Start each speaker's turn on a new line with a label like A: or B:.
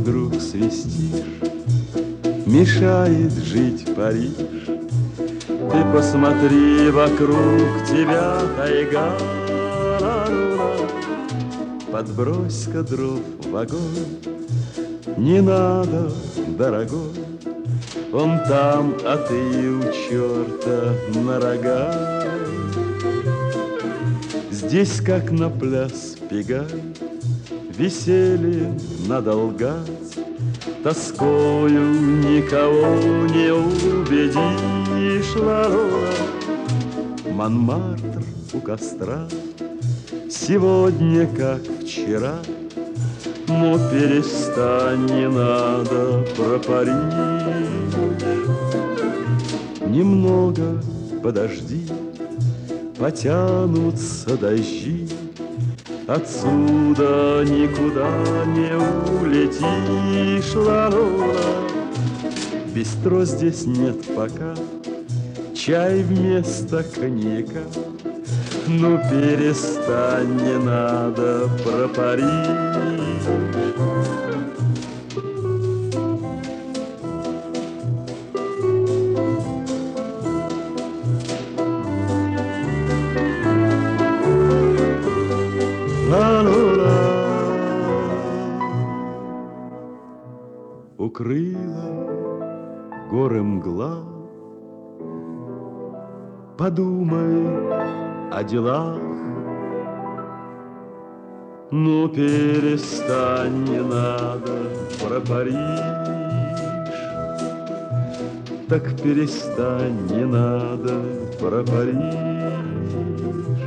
A: вдруг свистишь, мешает жить Париж. Ты посмотри, вокруг тебя тайга, подбрось-ка дров в огонь. Не надо, дорогой, он там, а ты у черта на рога. Здесь, как на пляс Пегай, веселье надолгать, тоскою никого не убедишь. Ларола, Монмартр у костра, сегодня как вчера. Но перестань, не надо про Париж. Немного подожди, потянутся дожди, отсюда никуда не улетишь. Ларола, бистро здесь нет пока, чай вместо коньяка. Ну перестань, не надо про Париж. Ла-ла-ла. Укрыла горы мгла, подумай о делах. Ну перестань, не надо про Париж. Так перестань, не надо про Париж.